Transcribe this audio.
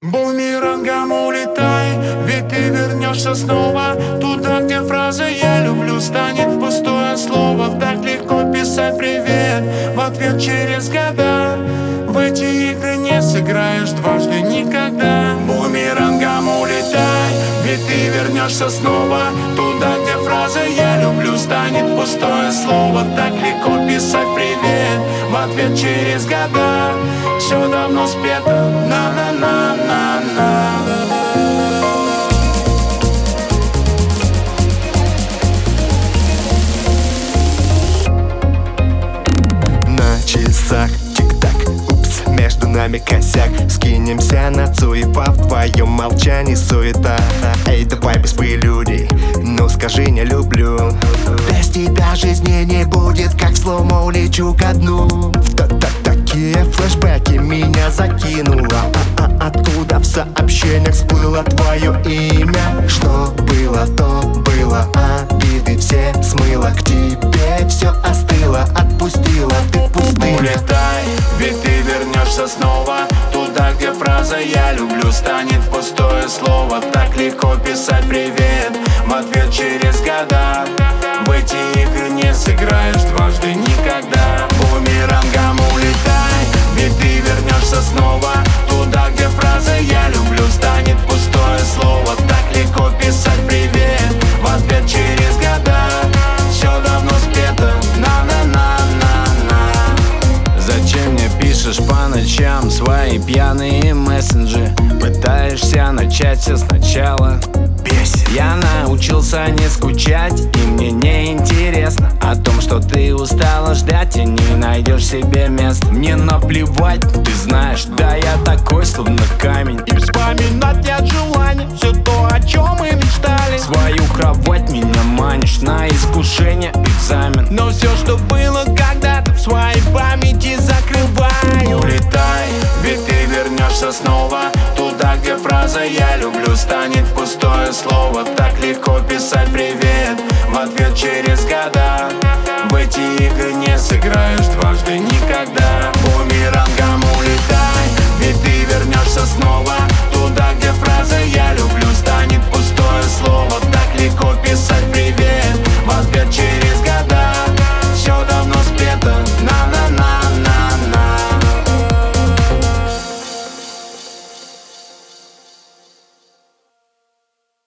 Бумерангом улетай, ведь ты вернешься снова туда, где фраза «я люблю» станет пустое слово. Так легко писать привет в ответ через года. В эти игры не сыграешь дважды никогда. Бумерангом улетай, ведь ты вернешься снова туда, где фраза «я люблю» станет пустое слово. Так легко писать привет в ответ через года. Все давно спето, на-на-на-на-на. На часах тик-так, упс, между нами косяк. Скинемся на Цуева, в твоем молчании суета. Эй, давай без прелюдий, ну скажи не люблю. Без тебя жизни не будет, как слоумо улечу ко дну. Такие флешбеки меня закинуло. Откуда в сообщениях всплыло твое имя? Что было, то было, обиды все смыло. К тебе все остыло, отпустила, ты пустыня. Улетай, ведь ты вернешься снова туда, где фраза «я люблю» станет пустое слово. Так легко писать привет в ответ через года. В эти игры не сыграешь дважды никогда. Бумерангом улетай, ведь ты вернешься снова туда, где фраза «я люблю» станет пустое слово. Так легко писать привет в ответ через года. Все давно спето, на-на-на-на-на. Зачем мне пишешь по ночам свои пьяные мессенджи? Пытаешься начать все сначала. Бесит. Я научился не скучать, и мне не интересно о том, что ты устала ждать и не найдешь себе места. Мне наплевать, ты знаешь, да я такой, словно камень. И вспоминать нет желания все то, о чем мы мечтали. В свою кровать меня манишь, на искушение экзамен. Но все, что было когда-то, в своей памяти закрываю. Улетай, ведь ты вернешься снова туда, где фраза «я люблю» станет пустое слово. Так легко писать привет в ответ через года. В эти игры не сыграешь дважды никогда. Бумерангом улетай, ведь ты вернешься снова туда, где фраза «я люблю» станет пустое слово. Так легко писать привет